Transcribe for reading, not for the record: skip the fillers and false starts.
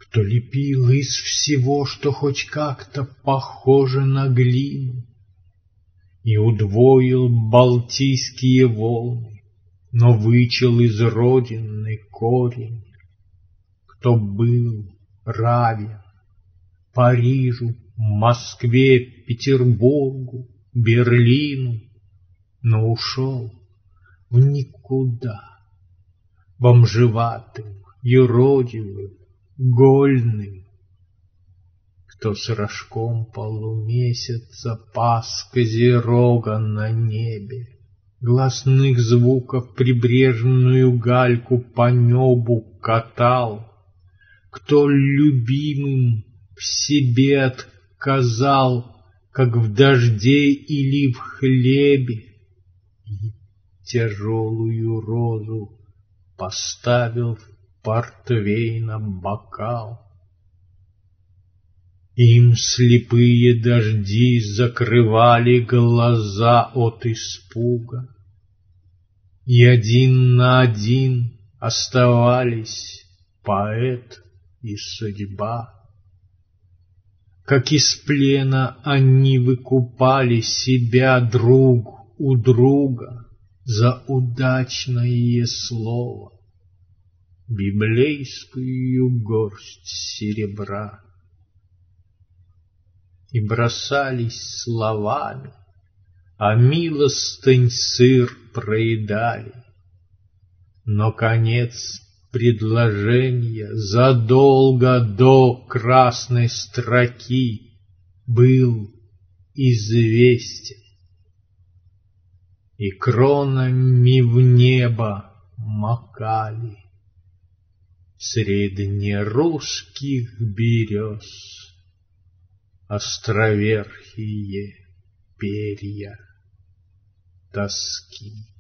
кто лепил из всего, что хоть как-то похоже на глину, и удвоил балтийские волны, но вычел из родины корень, кто был равен Парижу, Москве, Петербургу, Берлину, но ушел в никуда, бомжеватым, юродивым, гольным, кто с рожком полумесяца пас козерога на небе, гласных звуков прибрежную гальку по небу катал, кто любимым в себе отказал, как в дожде или в хлебе, и тяжелую розу поставил в портвейна бокал. Им слепые дожди закрывали глаза от испуга, и один на один оставались поэт и судьба. Как из плена они выкупали себя друг у друга за удачное слово, библейскую горсть серебра, и бросались словами, а милостынь сыр проедали. Но конец предложения задолго до красной строки был известен, и кронами в небо макали среднерусских берез островерхие перья тоски.